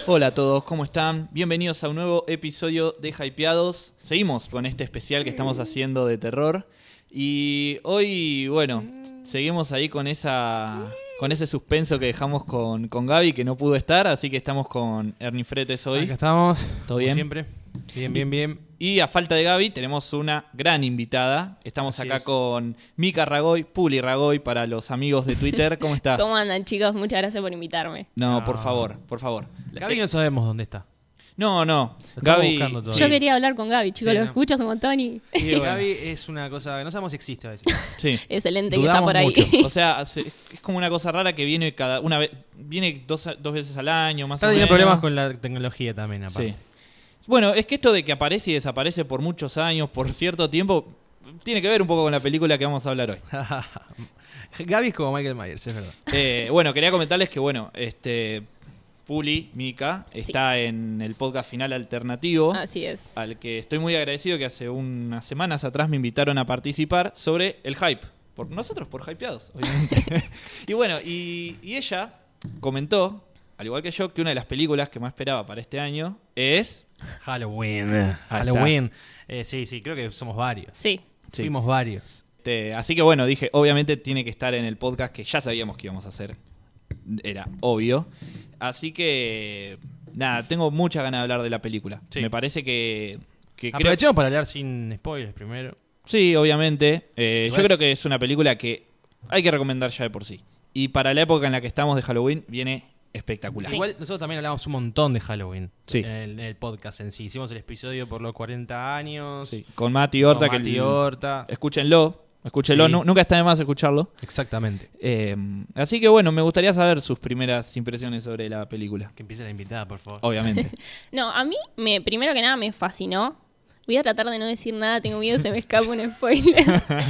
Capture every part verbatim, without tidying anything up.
Hola a todos, ¿cómo están? Bienvenidos a un nuevo episodio de Hypeados. Seguimos con este especial que estamos haciendo de terror. Y hoy, bueno, seguimos ahí con esa con ese suspenso que dejamos con, con Gaby, que no pudo estar, así que estamos con Ernie Fretes hoy. Acá estamos, ¿todo bien? siempre. Bien, bien, bien. Y a falta de Gaby, tenemos una gran invitada. Estamos Así acá es. con Mica Ragoy, Puli Ragoy, para los amigos de Twitter. ¿Cómo estás? ¿Cómo andan, chicos? Muchas gracias por invitarme. No, No. por favor, por favor. Gaby no sabemos dónde está. No, no. Lo estamos Gaby, buscando todavía. Yo quería hablar con Gaby, chicos, Sí, lo no. escucho hace un montón y Y bueno, Gaby es una cosa que no sabemos si existe a veces. sí. excelente que Dudamos está por ahí. mucho. O sea, se- es como una cosa rara que viene cada una vez, viene dos, dos veces al año, más Está o teniendo menos. problemas con la tecnología también, aparte. Sí. Bueno, es que esto de que aparece y desaparece por muchos años, por cierto tiempo, tiene que ver un poco con la película que vamos a hablar hoy. Gaby es como Michael Myers, es verdad. Eh, bueno, quería comentarles que, bueno, este Puli, Mica, Sí. está en el podcast Final Alternativo, Así es. al que estoy muy agradecido, que hace unas semanas atrás me invitaron a participar sobre el hype. Por nosotros, por hypeados, obviamente. Y bueno, y, y ella comentó, al igual que yo, que una de las películas que más esperaba para este año es... Halloween. está. Halloween. Eh, sí, sí, creo que somos varios. Sí. Sí. Fuimos varios. Este, así que bueno, dije, obviamente tiene que estar en el podcast que ya sabíamos que íbamos a hacer. Era obvio. Así que, nada, tengo muchas ganas de hablar de la película. Sí. Me parece que... que creo- Aprovechemos para hablar sin spoilers primero. Sí, obviamente. Eh, yo Igual creo es- que es una película que hay que recomendar ya de por sí. Y para la época en la que estamos de Halloween, viene espectacular. Sí. Igual nosotros también hablamos un montón de Halloween. Sí. En el, en el podcast en sí. Hicimos el episodio por los cuarenta años. Sí, con Mati Horta. Con que Mati el- Horta. Escúchenlo. Escúchenlo. Sí. Nu- nunca está de más escucharlo. Exactamente. Eh, así que bueno, me gustaría saber sus primeras impresiones sobre la película. Que empiece la invitada, por favor. Obviamente. No, a mí, me, primero que nada, me fascinó. Voy a tratar de no decir nada, tengo miedo se me escapa un spoiler.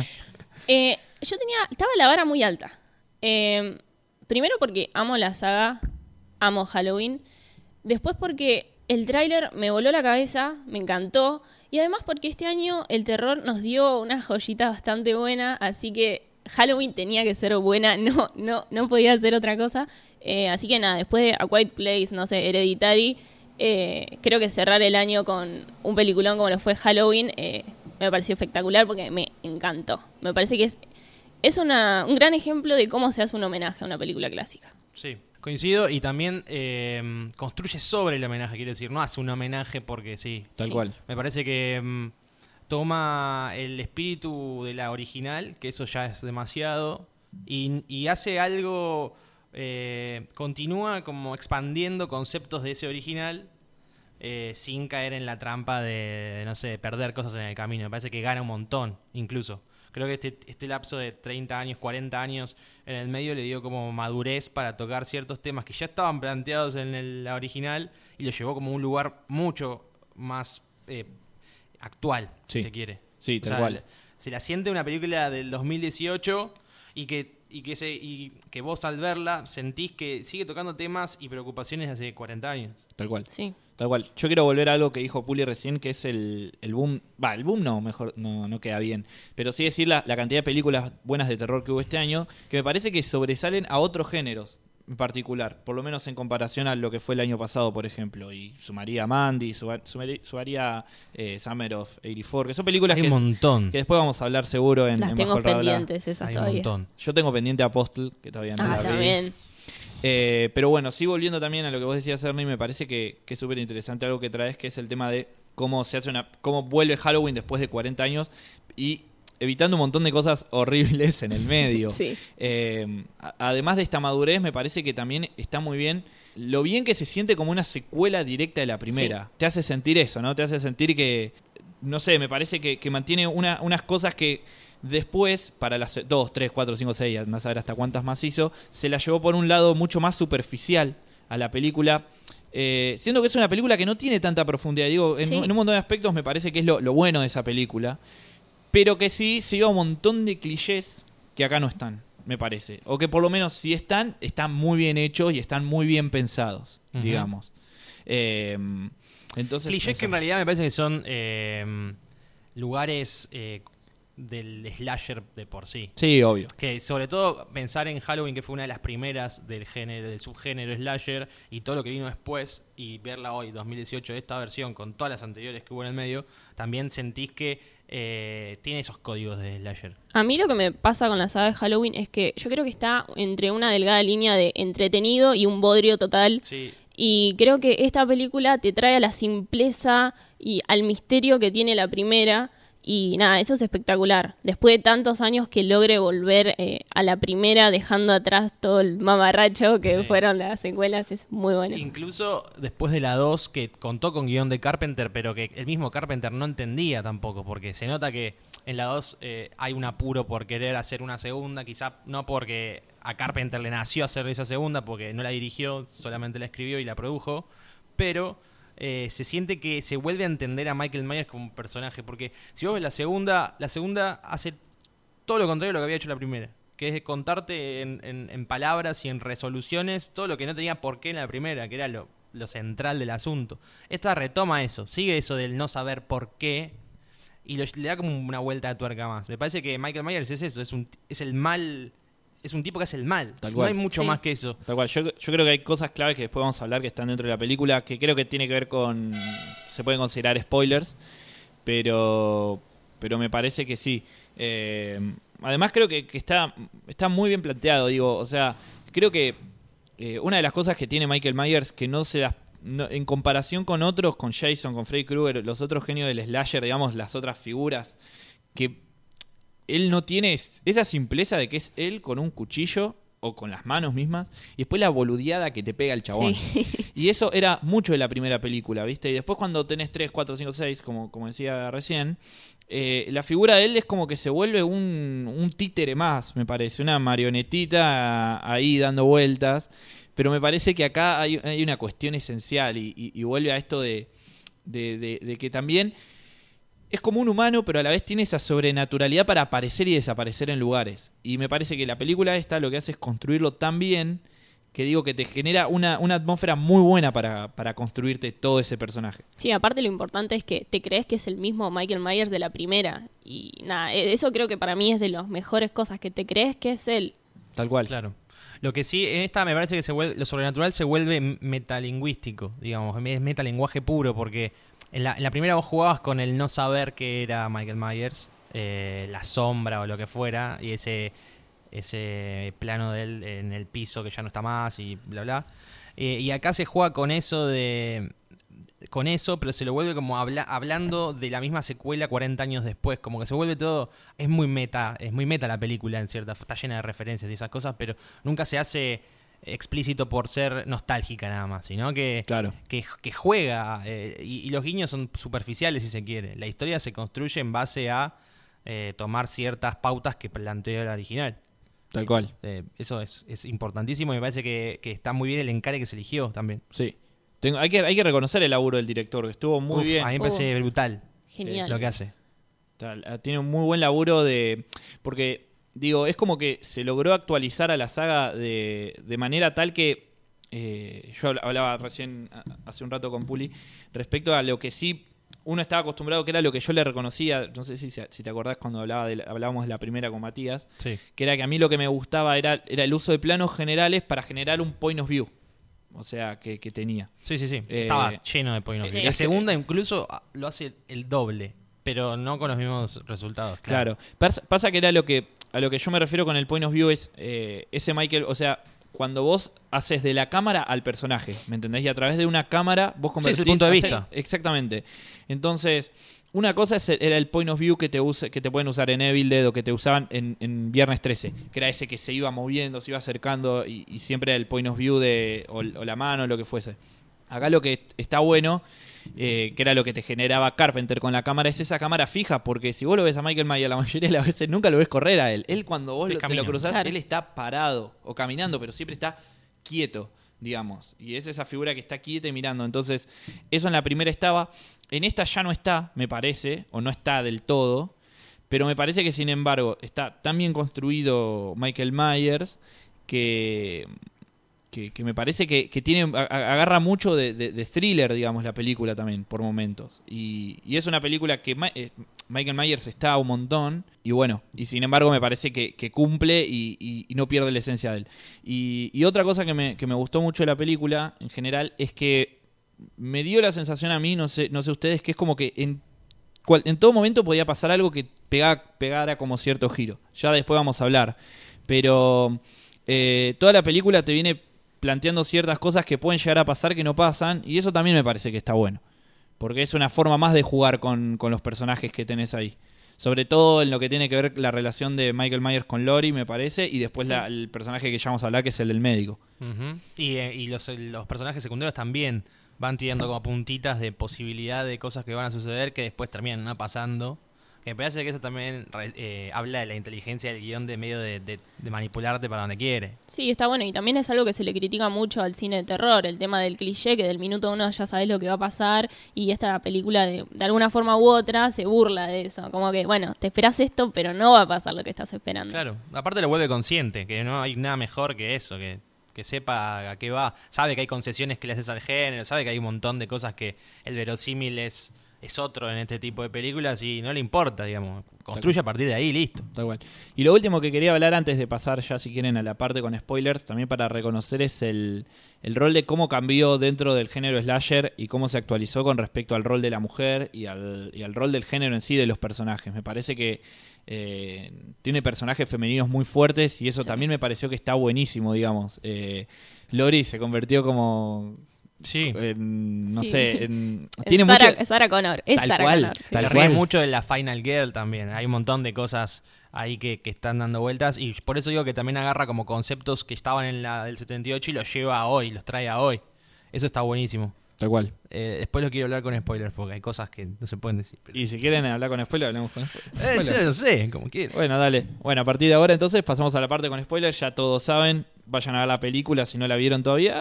Eh, yo tenía, estaba la vara muy alta. Eh, primero porque amo la saga, amo Halloween. Después porque el tráiler me voló la cabeza, me encantó. Y además porque este año el terror nos dio una joyita bastante buena, así que Halloween tenía que ser buena, no, no, no podía ser otra cosa. Eh, así que nada, después de A Quiet Place, no sé, Hereditary, eh, creo que cerrar el año con un peliculón como lo fue Halloween eh, me pareció espectacular porque me encantó. Me parece que es, es una, un gran ejemplo de cómo se hace un homenaje a una película clásica. Sí, coincido y también eh, construye sobre el homenaje, quiero decir, no hace un homenaje porque sí. Tal Sí. cual. Me parece que mm, toma el espíritu de la original, que eso ya es demasiado, y, y hace algo, eh, continúa como expandiendo conceptos de ese original eh, sin caer en la trampa de, no sé, perder cosas en el camino. Me parece que gana un montón, incluso. Creo que este, este lapso de treinta años, cuarenta años en el medio le dio como madurez para tocar ciertos temas que ya estaban planteados en el- la original y lo llevó como a un lugar mucho más eh, actual, Sí. si se quiere. Sí, O tal sea, cual. se la siente una película del dos mil dieciocho y que, y, que se, y que vos al verla sentís que sigue tocando temas y preocupaciones de hace cuarenta años. Tal cual. Sí. Tal cual. Yo quiero volver a algo que dijo Puli recién, que es el, el boom. Va, el boom no, mejor no, no queda bien. Pero sí decir la, la cantidad de películas buenas de terror que hubo este año, que me parece que sobresalen a otros géneros en particular. Por lo menos en comparación a lo que fue el año pasado, por ejemplo. Y sumaría Mandy, suma- sumari- sumaría eh, Summer of ochenta y cuatro, que son películas Hay que, un montón. que después vamos a hablar seguro en, Las en tengo Bajo el Radar. pendientes esas Hay un todavía. montón. Yo tengo pendiente Apostle, que todavía no Ah, la vi. también. Eh, pero bueno, sí, volviendo también a lo que vos decías, Ernie, me parece que, que es súper interesante algo que traes, que es el tema de cómo se hace una, cómo vuelve Halloween después de cuarenta años y evitando un montón de cosas horribles en el medio. Sí. Eh, a- además de esta madurez, me parece que también está muy bien lo bien que se siente como una secuela directa de la primera. Te hace sentir eso, ¿no? Te hace sentir que, no sé, me parece que, que mantiene una, unas cosas que después, para las dos, tres, cuatro, cinco, seis, no saber hasta cuántas más hizo, se la llevó por un lado mucho más superficial a la película. Eh, siendo que es una película que no tiene tanta profundidad. Digo, en, Sí. en un montón de aspectos me parece que es lo, lo bueno de esa película. Pero que sí se lleva un montón de clichés que acá no están, me parece. O que por lo menos si están, están muy bien hechos y están muy bien pensados, Ujú. digamos. Eh, entonces, Clichés eso. que en realidad me parece que son eh, lugares eh, del slasher de por sí. Sí, obvio. Que sobre todo pensar en Halloween, que fue una de las primeras del género, del subgénero slasher, y todo lo que vino después, y verla hoy, dos mil dieciocho, esta versión, con todas las anteriores que hubo en el medio, también sentís que eh, tiene esos códigos de slasher. A mí lo que me pasa con la saga de Halloween es que yo creo que está entre una delgada línea de entretenido y un bodrio total. Sí. Y creo que esta película te trae a la simpleza y al misterio que tiene la primera. Y nada, eso es espectacular. Después de tantos años que logre volver eh, a la primera, dejando atrás todo el mamarracho que Sí. fueron las secuelas, es muy bueno. Incluso después de la dos, que contó con guión de Carpenter, pero que el mismo Carpenter no entendía tampoco, porque se nota que en la dos eh, hay un apuro por querer hacer una segunda, quizá no porque a Carpenter le nació hacer esa segunda, porque no la dirigió, solamente la escribió y la produjo, pero eh, se siente que se vuelve a entender a Michael Myers como un personaje, porque si vos ves la segunda, la segunda hace todo lo contrario de lo que había hecho la primera, que es contarte en, en, en palabras y en resoluciones todo lo que no tenía por qué en la primera, que era lo, lo central del asunto. Esta retoma eso, sigue eso del no saber por qué y lo, le da como una vuelta de tuerca más. Me parece que Michael Myers es eso, es un es el mal, es un tipo que hace el mal. Tal No cual. hay mucho Sí. más que eso. Tal cual. Yo, yo creo que hay cosas claves que después vamos a hablar que están dentro de la película, que creo que tiene que ver con... Se pueden considerar spoilers, pero, pero me parece que sí. Eh, además creo que, que está, está muy bien planteado, digo, o sea, creo que eh, una de las cosas que tiene Michael Myers que no se da... No, en comparación con otros, con Jason, con Freddy Krueger, los otros genios del slasher, digamos, las otras figuras, que él no tiene es- esa simpleza de que es él con un cuchillo o con las manos mismas y después la boludeada que te pega el chabón. Sí. Y eso era mucho de la primera película, ¿viste? Y después cuando tenés tres, cuatro, cinco, seis, como, como decía recién, eh, la figura de él es como que se vuelve un, un títere más, me parece, una marionetita ahí dando vueltas. Pero me parece que acá hay, hay una cuestión esencial y, y- y vuelve a esto de, de- de- de que también es como un humano, pero a la vez tiene esa sobrenaturalidad para aparecer y desaparecer en lugares. Y me parece que la película esta lo que hace es construirlo tan bien que digo que te genera una, una atmósfera muy buena para, para construirte todo ese personaje. Sí, aparte lo importante es que te crees que es el mismo Michael Myers de la primera. Y nada, e- eso creo que para mí es de las mejores cosas, que te crees que es él. Tal cual. Claro. Lo que sí, en esta me parece que se vuelve, lo sobrenatural se vuelve metalingüístico, digamos, es metalenguaje puro, porque en la, en la primera vos jugabas con el no saber que era Michael Myers, eh, la sombra o lo que fuera, y ese, ese plano de él en el piso que ya no está más y bla bla. Eh, y acá se juega con eso de... con eso, pero se lo vuelve como habla, hablando de la misma secuela cuarenta años después, como que se vuelve todo, es muy meta, es muy meta la película en cierta, está llena de referencias y esas cosas, pero nunca se hace explícito por ser nostálgica nada más, sino que, Claro. que, que juega, eh, y, y los guiños son superficiales si se quiere. La historia se construye en base a eh, tomar ciertas pautas que planteó el original. Tal cual. Eh, eso es, es importantísimo y me parece que, que está muy bien el encare que se eligió también. Sí. Tengo, hay, que, hay que reconocer el laburo del director, que estuvo muy Uf, bien. A mí me parece brutal Genial. lo que hace. Tal, Tiene un muy buen laburo de... Porque, digo, es como que se logró actualizar a la saga de, de manera tal que... eh, yo habl- hablaba recién, a- hace un rato con Puli, respecto a lo que sí uno estaba acostumbrado, que era lo que yo le reconocía, no sé si, si te acordás cuando hablaba de, la- hablábamos de la primera con Matías, Sí. que era que a mí lo que me gustaba era, era el uso de planos generales para generar un point of view. O sea, que, que tenía. Sí, sí, sí. Eh, Estaba lleno de point of view. sí. La segunda incluso ah, lo hace el doble, pero no con los mismos resultados. Claro. Claro. Pasa, pasa que era lo que a lo que yo me refiero con el point of view es eh, ese Michael, o sea, cuando vos haces de la cámara al personaje, ¿me entendés? Y a través de una cámara vos Sí, es el convertís... punto de hacés- vista. Exactamente. Entonces, una cosa es el- era el point of view que te use, que te pueden usar en Evil Dead o que te usaban en, en Viernes trece, que era ese que se iba moviendo, se iba acercando y, y siempre era el point of view de o, o la mano o lo que fuese. Acá lo que está bueno, eh, que era lo que te generaba Carpenter con la cámara, es esa cámara fija, porque si vos lo ves a Michael Myers la mayoría de las veces nunca lo ves correr a él. Él cuando vos Él lo- te camina. lo cruzás, Claro. él está parado o caminando, pero siempre está quieto, digamos. Y es esa figura que está quieta y mirando. Entonces, eso en la primera estaba. En esta ya no está, me parece, o no está del todo. Pero me parece que, sin embargo, está tan bien construido Michael Myers que, que, que me parece que, que tiene a, a- agarra mucho de, de- de thriller, digamos, la película también, por momentos. Y, y es una película que Ma- eh, Michael Myers está un montón, y bueno, y sin embargo me parece que, que cumple y, y- y no pierde la esencia de él. Y, y otra cosa que me, que me gustó mucho de la película, en general, es que me dio la sensación a mí, no sé, no sé ustedes, que es como que en, cual- en todo momento podía pasar algo que pega- pegara como cierto giro. Ya después vamos a hablar. Pero eh, toda la película te viene planteando ciertas cosas que pueden llegar a pasar que no pasan, y eso también me parece que está bueno. Porque es una forma más de jugar con, con los personajes que tenés ahí. Sobre todo en lo que tiene que ver la relación de Michael Myers con Lori, me parece, y después Sí. la- el personaje que ya vamos a hablar, que es el del médico. Ujú. Y, eh, y los, los personajes secundarios también van tirando como puntitas de posibilidad de cosas que van a suceder que después terminan no pasando. Que me parece que eso también re- eh, habla de la inteligencia del guión, de medio de, de- de manipularte para donde quiere. Sí, está bueno. Y también es algo que se le critica mucho al cine de terror, el tema del cliché, que del minuto uno ya sabes lo que va a pasar. Y esta película, de, de alguna forma u otra, se burla de eso. Como que, bueno, te esperás esto, pero no va a pasar lo que estás esperando. Claro, aparte lo vuelve consciente, que no hay nada mejor que eso, que, que sepa a qué va. Sabe que hay concesiones que le haces al género, sabe que hay un montón de cosas que el verosímil es, es otro en este tipo de películas y no le importa, digamos. Construye a partir de ahí, listo. Tal cual. Y lo último que quería hablar antes de pasar ya, si quieren, a la parte con spoilers, también para reconocer es el, el rol de cómo cambió dentro del género slasher y cómo se actualizó con respecto al rol de la mujer y al, y al rol del género en sí de los personajes. Me parece que eh, tiene personajes femeninos muy fuertes y eso Sí. también me pareció que está buenísimo, digamos. Eh, Lori se convirtió como... Sí. en, no Sí. sé, en, Es tiene Sarah, mucho... Sarah Connor. Es Tal Sarah cual, Connor. sí. tal Se cual. ríe mucho de la Final Girl también. Hay un montón de cosas ahí que, que están dando vueltas. Y por eso digo que también agarra como conceptos que estaban en la del setenta y ocho y los lleva a hoy, los trae a hoy. Eso está buenísimo. Tal cual. Eh, después lo quiero hablar con spoilers porque hay cosas que no se pueden decir. pero- Y si quieren hablar con spoilers, hablemos con spoilers. Eh, yo no sé, como quieras. Bueno, dale. Bueno, a partir de ahora entonces pasamos a la parte con spoilers. Ya todos saben, vayan a ver la película si no la vieron todavía.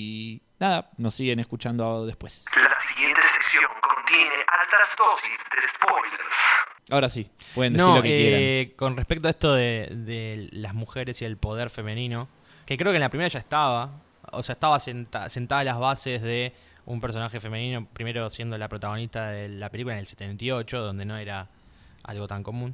Y nada, nos siguen escuchando después. La siguiente sección contiene altas dosis de spoilers. Ahora sí, pueden decir No, lo que quieran. eh, con respecto a esto de, de las mujeres y el poder femenino, que creo que en la primera ya estaba, o sea, estaba senta, sentada las bases de un personaje femenino, primero siendo la protagonista de la película en el setenta y ocho, donde no era algo tan común.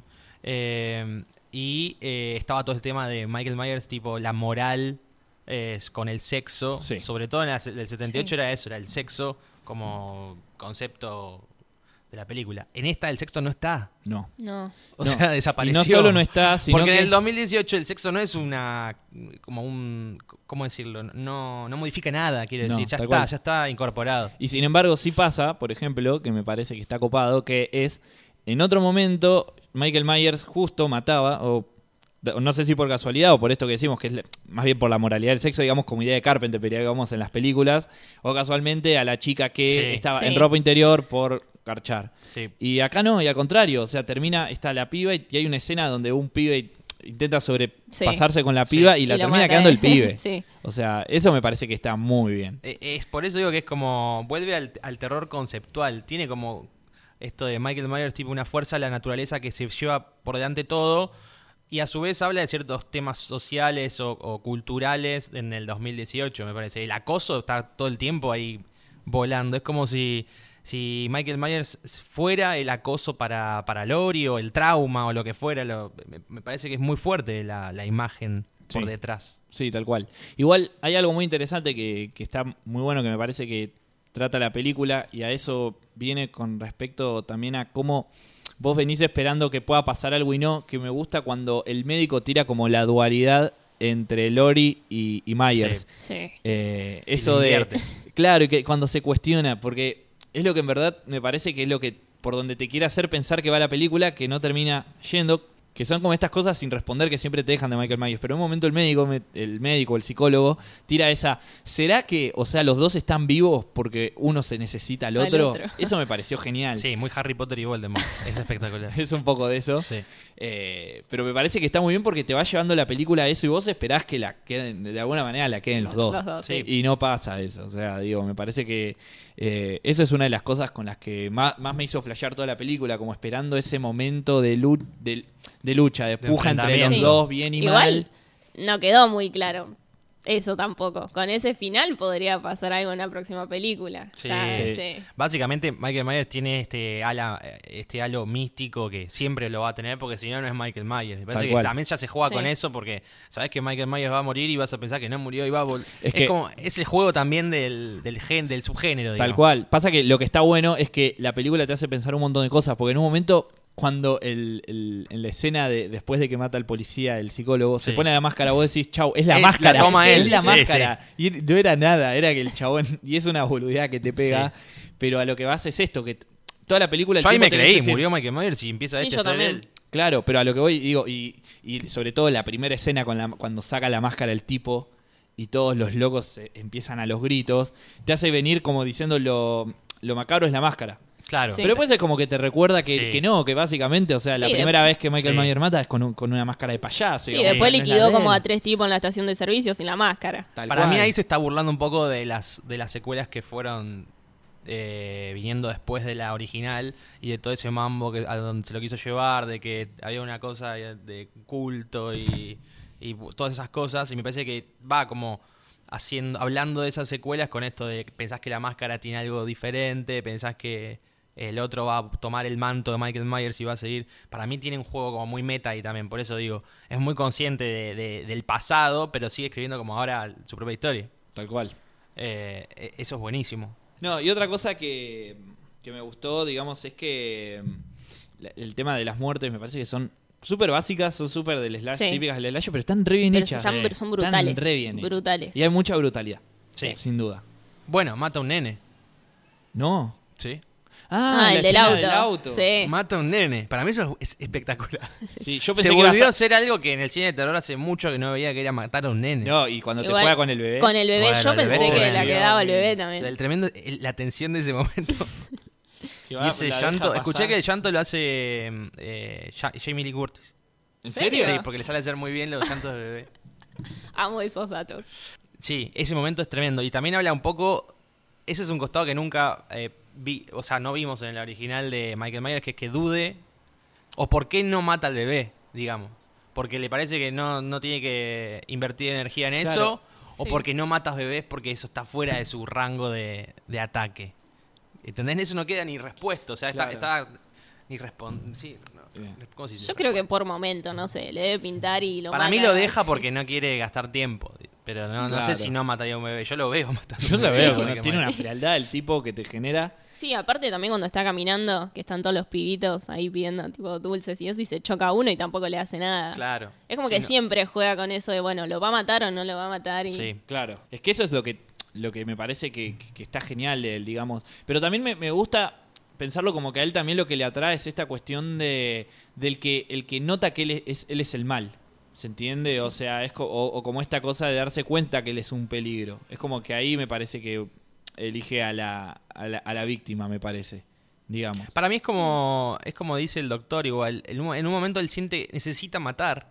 Eh, y eh, estaba todo el tema de Michael Myers, tipo la moral eh, con el sexo, Sí. sobre todo en la, el setenta y ocho Sí. era eso, era el sexo como concepto de la película. En esta el sexo no está. No. No. O No. sea, Y desapareció. no solo no está, sino Porque que... en el dos mil dieciocho el sexo no es una... como un... ¿cómo decirlo? No, no modifica nada, quiero No, decir. Ya tal está, cual. ya está incorporado. Y sin embargo sí pasa, por ejemplo, que me parece que está copado, que es, en otro momento, Michael Myers justo mataba, o o no sé si por casualidad o por esto que decimos, que es le- más bien por la moralidad del sexo, digamos, como idea de Carpenter, pero digamos en las películas, o casualmente a la chica que Sí. estaba Sí. en ropa interior por garchar. Sí. Y acá no, y al contrario, o sea, termina, está la piba y, y hay una escena donde un pibe intenta sobrepasarse con la Sí. piba y Y la lo termina mata quedando él. el pibe. Sí. O sea, eso me parece que está muy bien. Eh, Es por eso digo que es como... vuelve al, al terror conceptual. Tiene como esto de Michael Myers, tipo una fuerza de la naturaleza que se lleva por delante todo... Y a su vez habla de ciertos temas sociales o, o culturales en el dos mil dieciocho, me parece. El acoso está todo el tiempo ahí volando. Es como si, si Michael Myers fuera el acoso para, para Lori o el trauma o lo que fuera. Lo, me, me parece que es muy fuerte la, la imagen por Sí. detrás. Sí, tal cual. Igual hay algo muy interesante que, que está muy bueno, que me parece que trata la película, y a eso viene con respecto también a cómo vos venís esperando que pueda pasar algo y no, que me gusta cuando el médico tira como la dualidad entre Lori y, y Myers. Sí. Sí. Eh, Y eso le de... invierte. Claro, y que cuando se cuestiona, porque es lo que en verdad me parece que es lo que por donde te quiere hacer pensar que va la película, que no termina yendo, que son como estas cosas sin responder que siempre te dejan de Michael Myers. Pero en un momento el médico, me- el médico, el psicólogo, tira esa, ¿será que, o sea, los dos están vivos porque uno se necesita al Al otro? otro. Eso me pareció genial. Sí, muy Harry Potter y Voldemort. Es espectacular. Es un poco de eso. Sí. Eh, pero me parece que está muy bien porque te va llevando la película a eso y vos esperás que la queden, de alguna manera la queden los dos. Los dos, sí. Y no pasa eso. O sea, digo, me parece que eh, eso es una de las cosas con las que más, más me hizo flashear toda la película, como esperando ese momento de, lu- de, de lucha, de De puja entre los enfrentamiento. dos, bien y Igual mal. no quedó muy claro. eso tampoco. Con ese final podría pasar algo en la próxima película. Sí. Ya, Sí. sí. Básicamente, Michael Myers tiene este ala, este halo místico que siempre lo va a tener, porque si no, no es Michael Myers. Me Tal parece que cual. también ya se juega Sí. con eso, porque sabes que Michael Myers va a morir y vas a pensar que no murió y va a volver. Es Es, que- como, es el juego también del, del, gen, del subgénero, Tal digamos. cual. Pasa que lo que está bueno es que la película te hace pensar un montón de cosas, porque en un momento, cuando el, el- en la escena de después de que mata al policía, el psicólogo, se Sí. pone la máscara, vos decís, chau, es la Es- máscara. la toma es él. la Sí, máscara. Y no era nada, era que el chabón, y es una boludez que te pega, pero a lo que vas es esto, que t- toda la película... el Yo ahí tiempo me tenés creí, que decir- murió Michael Myers y empieza Sí, este yo a ser también. él. Claro, pero a lo que voy, digo, y, y sobre todo la primera escena con la, cuando saca la máscara el tipo y todos los locos eh, empiezan a los gritos, te hace venir como diciendo lo, lo macabro es la máscara. Claro. Sí. Pero después es como que te recuerda que, Sí. que no, que básicamente, o sea, la Sí, primera de- vez que Michael Sí. Myers mata es con, un- con una máscara de payaso. Sí, digamos, después no es la liquidó de como él. a tres tipos en la estación de servicio sin la máscara. Tal Para cual. mí ahí se está burlando un poco de las de las secuelas que fueron eh, viniendo después de la original y de todo ese mambo que a donde se lo quiso llevar, de que había una cosa de culto y, y todas esas cosas, y me parece que va como haciendo hablando de esas secuelas con esto de que pensás que la máscara tiene algo diferente, pensás que el otro va a tomar el manto de Michael Myers y va a seguir. Para mí tiene un juego como muy meta ahí también, por eso digo, es muy consciente de- de- del pasado, pero sigue escribiendo como ahora su propia historia. Tal cual. Eh, e- eso es buenísimo. No, y otra cosa que, que me gustó, digamos, es que mm, la- el tema de las muertes me parece que son súper básicas, son súper del slash, Sí. típicas del slash, pero están re bien Pero hechas. son, eh. son brutales. Están re bien hechas. Brutales. Y hay mucha brutalidad. Sí. Sin duda. Bueno, mata a un nene. No. ¿Sí? Ah, Ah, la el del escena auto. del auto. Sí. Mata a un nene. Para mí eso es espectacular. Sí, yo pensé Se que ibas volvió a- a hacer algo que en el cine de terror hace mucho que no veía, que era matar a un nene. No, y cuando te Igual, juega con el bebé. Con el bebé, Bueno, yo el bebé pensé que tremendo. la quedaba el bebé también. El tremendo, el- la tensión de ese momento. que Y va- ese la deja llanto. pasar. Escuché que el llanto lo hace eh, Ja- Jamie Lee Curtis. ¿En serio? serio? Sí, porque le sale hacer muy bien los llantos de bebé. Amo esos datos. Sí, ese momento es tremendo. Y también habla un poco. Ese es un costado que nunca eh, vi, o sea, no vimos en el original de Michael Myers, que es que dude. O por qué no mata al bebé, digamos. Porque le parece que no, no tiene que invertir energía en eso. Claro. O Sí. porque no matas bebés porque eso está fuera de su rango de, de ataque. ¿Entendés? Eso no queda ni respuesta. O sea, está, Claro. está ni respon- sí, no, Bien. ¿cómo se dice? Yo creo que por momento, no sé, le debe pintar y lo Para mí mata. lo deja porque no quiere gastar tiempo. Pero no, no sé Claro. si no mataría a un bebé. Yo lo veo matando Yo a un la bebé. veo, con bueno, que tiene mata. una frialdad el tipo que te genera. Sí, aparte también cuando está caminando, que están todos los pibitos ahí pidiendo tipo dulces y eso, y se choca uno y tampoco le hace nada. Claro. Es como Sí, que no- siempre juega con eso de, bueno, ¿lo va a matar o no lo va a matar? Y... Sí. Claro. Es que eso es lo que, lo que me parece que, que- que está genial de él, digamos. Pero también me, me gusta pensarlo como que a él también lo que le atrae es esta cuestión de del que el que nota que él es, él es el mal. ¿Se entiende? O sea, es co- o, o como esta cosa de darse cuenta que él es un peligro. Es como que ahí me parece que elige a la, a la, a la víctima, me parece. Digamos. Para mí es como es como dice el doctor igual. En un, en un momento él siente necesita matar.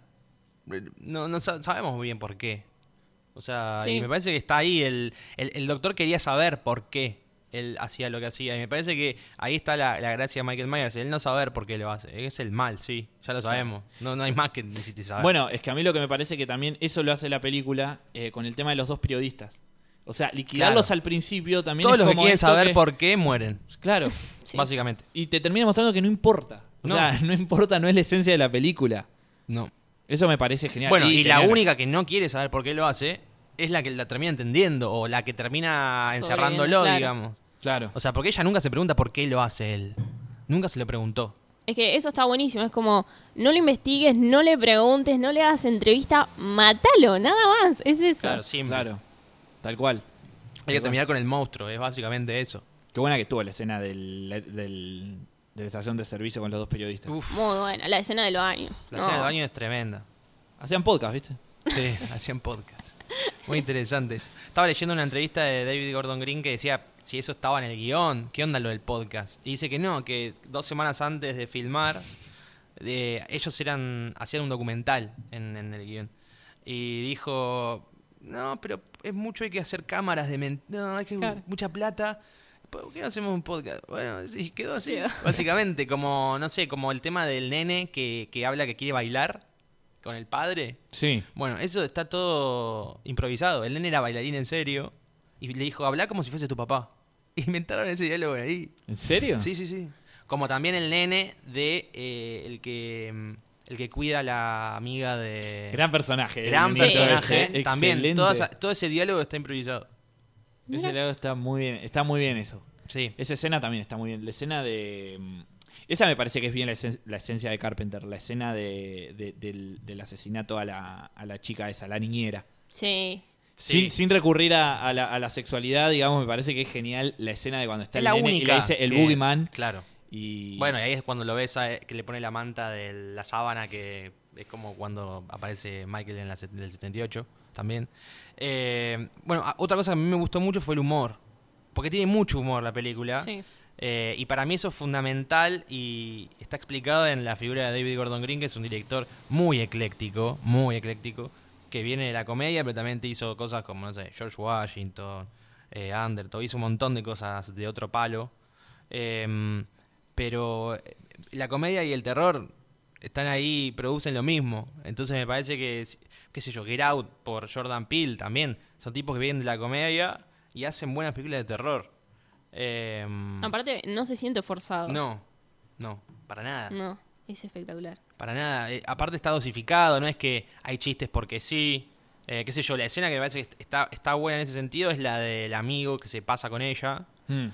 No, no sa- sabemos muy bien por qué. O sea, Sí. y me parece que está ahí. El, el, el doctor quería saber por qué él hacía lo que hacía. Y me parece que ahí está la, la gracia de Michael Myers. Él no saber por qué lo hace. Es el mal, sí. Ya lo sabemos. No, no hay más que necesite saber. Bueno, es que a mí lo que me parece que también eso lo hace la película eh, con el tema de los dos periodistas. O sea, liquidarlos Claro. al principio también todos es los que como quieren esto saber que- por qué mueren. Claro. Sí. Básicamente. Y te termina mostrando que no importa. O No. sea, no importa, no es la esencia de la película. No. Eso me parece genial. Bueno, y, la tener- única que no quiere saber por qué lo hace es la que la termina entendiendo o la que termina encerrándolo, claro. digamos. Claro. O sea, porque ella nunca se pregunta por qué lo hace él. Nunca se lo preguntó. Es que eso está buenísimo. Es como, no lo investigues, no le preguntes, no le hagas entrevista, mátalo, nada más. Es eso. Claro, siempre. Claro. Tal cual. Hay que terminar con el monstruo, es básicamente eso. Qué buena que estuvo la escena del, del- de la estación de servicio con los dos periodistas. Uf, Muy buena, la escena del baño. la No. escena del baño es tremenda. Hacían podcast, ¿viste? Sí, hacían podcast. Muy interesantes. Estaba leyendo una entrevista de David Gordon Green que decía si eso estaba en el guión, ¿qué onda lo del podcast? Y dice que no, que dos semanas antes de filmar, de, ellos eran hacían un documental en, en el guión. Y dijo, no, pero es mucho, hay que hacer cámaras de... men- no, hay que Claro. mucha plata. ¿Por qué no hacemos un podcast? Bueno, sí, quedó así. Quedó. Básicamente, como, no sé, como el tema del nene que, que habla que quiere bailar. con el padre. Sí. Bueno, eso está todo improvisado. El nene era bailarín en serio y le dijo, habla como si fuese tu papá. Inventaron ese diálogo ahí. ¿En serio? Sí, sí, sí. Como también el nene de eh, el que el que cuida a la amiga de... Gran personaje. Gran el personaje. ese, ¿eh? También, Excelente. toda esa- todo ese diálogo está improvisado. Ese lado está muy bien. Está muy bien eso. Sí. Esa escena también está muy bien. La escena de... mm, Esa me parece que es bien la, esen- la esencia de Carpenter. La escena de, de- del, del asesinato a la, a la chica esa, la niñera. Sí. Sí. Sin, sin recurrir a, a la, a la sexualidad, digamos, me parece que es genial la escena de cuando está Es el la nene y única. le dice el que- boogeyman. Claro. Y... Bueno, y ahí es cuando lo ves a- que le pone la manta de la sábana, que es como cuando aparece Michael en la set- del setenta y ocho también. Eh, bueno, a- otra cosa que a mí me gustó mucho fue el humor. Porque tiene mucho humor la película. Sí. Eh, y para mí eso es fundamental y está explicado en la figura de David Gordon Green, que es un director muy ecléctico, muy ecléctico, que viene de la comedia, pero también te hizo cosas como, no sé, George Washington, eh, Undertow, hizo un montón de cosas de otro palo. Eh, pero la comedia y el terror están ahí, producen lo mismo. Entonces me parece que, qué sé yo, Get Out por Jordan Peele también. Son tipos que vienen de la comedia y hacen buenas películas de terror. Eh, Aparte, no se siente forzado. no, no, para nada. No, es espectacular. Para nada. Eh, aparte está dosificado, no es que hay chistes porque sí. Eh, qué sé yo, la escena que me parece que está, está buena en ese sentido es la del amigo que se pasa con ella. Mm.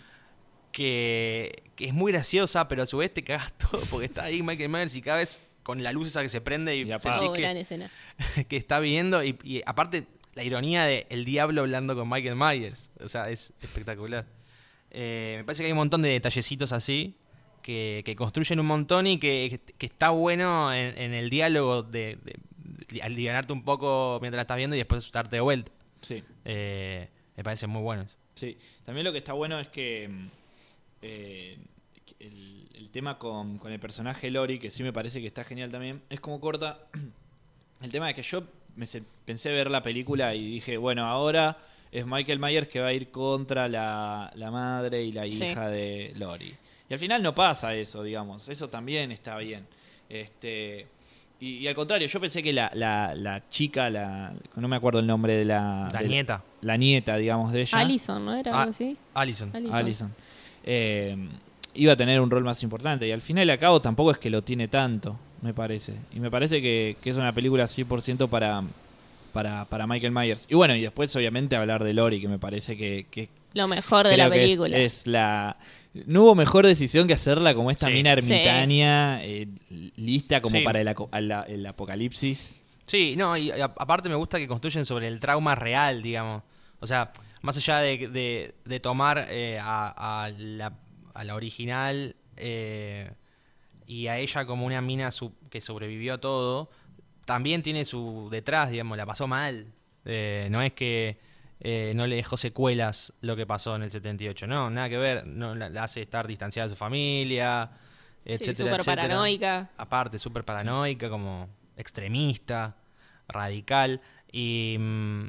Que, que es muy graciosa, pero a su vez te cagas todo porque está ahí Michael Myers y cada vez con la luz esa que se prende y, Y apaga. sentís Oh, que, gran escena. que está viendo. Y, y aparte, la ironía de el diablo hablando con Michael Myers. O sea, es espectacular. Eh, me parece que hay un montón de detallecitos así que, que construyen un montón y que, que está bueno en, en el diálogo de, de, de alivianarte un poco mientras la estás viendo y después darte de vuelta. Sí. Eh, me parece muy bueno eso. Sí, también lo que está bueno es que mm, eh, el, el tema con, con el personaje Lori, que sí me parece que está genial también, es como corta. El tema es que yo me se- pensé ver la película y dije, bueno, ahora es Michael Myers que va a ir contra la, la madre y la Sí. hija de Lori. Y al final no pasa eso, digamos, eso también está bien. Este... Y, y al contrario, yo pensé que la, la, la chica, la no me acuerdo el nombre de la... La de nieta. La nieta, digamos, de ella. Allison, ¿no era Ah, algo así? Allison. Allison. Allison. Eh, iba a tener un rol más importante. Y al final y al cabo tampoco es que lo tiene tanto, me parece. Y me parece que, que es una película cien por ciento para, para, para Michael Myers. Y bueno, y después obviamente hablar de Lori, que me parece que... que Lo mejor de creo la que es- película. Es, la... No hubo mejor decisión que hacerla como esta Sí. mina ermitaña, eh, lista como Sí. para el, aco- a la- el apocalipsis. Sí, no, y a- aparte me gusta que construyen sobre el trauma real, digamos. O sea, más allá de, de, de tomar eh, a, a la, a la original eh, y a ella como una mina su- que sobrevivió a todo, también tiene su detrás, digamos, la pasó mal. Eh, no es que eh, no le dejó secuelas lo que pasó en el setenta y ocho, no, nada que ver. No, la, la hace estar distanciada de su familia, Sí, etcétera, súper etcétera. paranoica. Aparte, súper paranoica, como extremista, radical. Y, mm,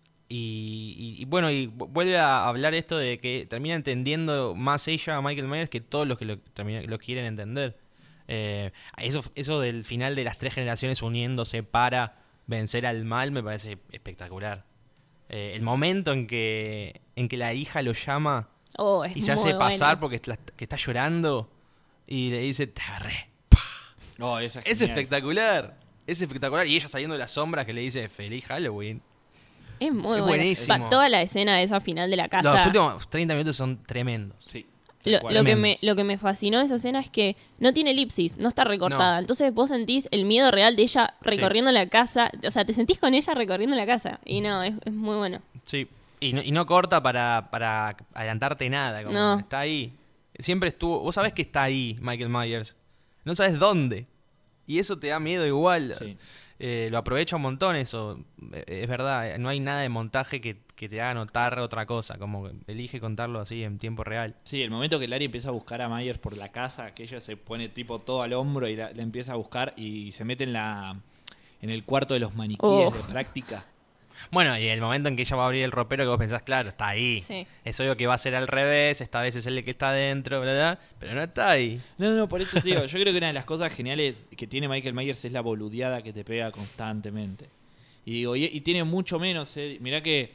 y, y- y bueno, y vu- vuelve a hablar esto de que termina entendiendo más ella a Michael Myers que todos los que lo, termina- lo quieren entender. Eh, eso, eso del final de las tres generaciones uniéndose para vencer al mal me parece espectacular. Eh, el momento en que, en que la hija lo llama Oh, es y se muy hace pasar bueno. porque está, que está llorando y le dice, te agarré. Oh, esa Es genial. espectacular. Es espectacular. Y ella saliendo de las sombras que le dice feliz Halloween. Es muy Es bueno. buenísimo. Va, toda la escena de esa final de la casa. Los últimos treinta minutos son tremendos. Sí, tal Lo, cual. lo que Tremendos. me, lo que me fascinó de esa escena es que no tiene elipsis, no está recortada. No. Entonces vos sentís el miedo real de ella recorriendo la casa. O sea, te sentís con ella recorriendo la casa. Y no, es, es muy bueno. Sí. Y no, y no corta para, para adelantarte nada. Como No. Está ahí. Siempre estuvo. Vos sabés que está ahí, Michael Myers. No sabes dónde. Y eso te da miedo igual. Sí. Eh, lo aprovecha un montón eso. Eh, Es verdad. No hay nada de montaje que, que te haga notar otra cosa. Como que elige contarlo así en tiempo real. Sí, el momento que Larry empieza a buscar a Myers por la casa, que ella se pone tipo todo al hombro y la, la empieza a buscar y se mete en la en el cuarto de los maniquíes Oh. de práctica. Bueno, y el momento en que ella va a abrir el ropero que vos pensás, claro, está ahí. Sí. Es obvio que va a ser al revés, esta vez es el que está adentro, bla, bla, pero no está ahí. No, no, por eso te digo, yo creo que una de las cosas geniales que tiene Michael Myers es la boludeada que te pega constantemente. Y digo, y, y tiene mucho menos, eh. Mirá que,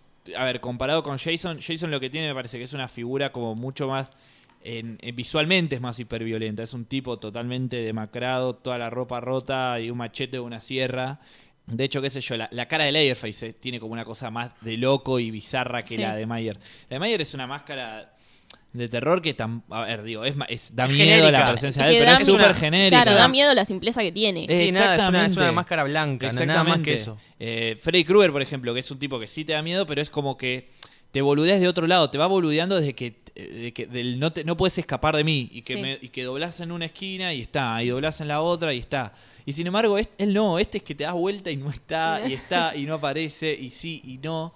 a ver, comparado con Jason, Jason lo que tiene me parece que es una figura como mucho más, en, en- visualmente es más hiperviolenta. Es un tipo totalmente demacrado, toda la ropa rota y un machete o una sierra. De hecho, qué sé yo, la, la cara de Leatherface eh, tiene como una cosa más de loco y bizarra que Sí. la de Myers. La de Myers es una máscara de terror que tan, a ver, digo, es, ma- es da Es miedo genérica. la presencia Es de él, que pero da es miedo. súper genérica. Claro, da miedo la simpleza que tiene. Eh, Sí, nada, es una, es una exactamente. máscara blanca, no- nada más que eso. Eh, Freddy Krueger, por ejemplo, que es un tipo que sí te da miedo, pero es como que te boludeas de otro lado, te va boludeando desde que, de que del no, te, no puedes escapar de mí y que, Sí. me, y que doblás en una esquina y está, y doblás en la otra y está. Y sin embargo, es- él no, este es que te das vuelta y no está, y está, y no aparece, y sí, y no.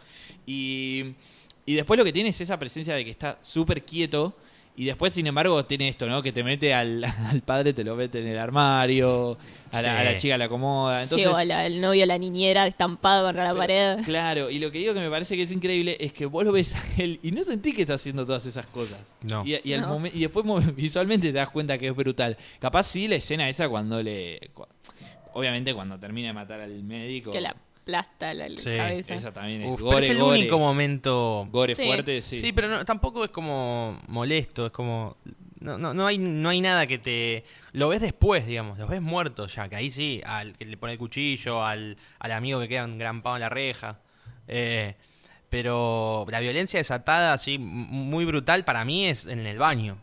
Y, y después lo que tiene es esa presencia de que está súper quieto. Y después, sin embargo, tiene esto, ¿no? Que te mete al, al padre, te lo mete en el armario, a la, Sí. a la chica la acomoda. Entonces, Sí, o la- el novio, la niñera, estampado contra la pero, pared. claro, y lo que digo que me parece que es increíble es que vos lo ves a él y no sentís que está haciendo todas esas cosas. No. Y, y, al No. momen- y después mo- visualmente te das cuenta que es brutal. Capaz sí la escena esa cuando le... cu- Obviamente cuando termina de matar al médico. Que la aplasta la, la Sí, cabeza. Esa también es Uf, gore, pero es el gore, único momento. gore Sí. fuerte, sí. Sí, pero no, tampoco es como molesto, es como. No, no, no, hay, no hay nada que te. Lo ves después, digamos, lo ves muerto ya, que ahí sí, al que le pone el cuchillo, al, al amigo que queda engrampado en la reja. Eh, pero la violencia desatada, así, m- muy brutal, para mí es en el baño.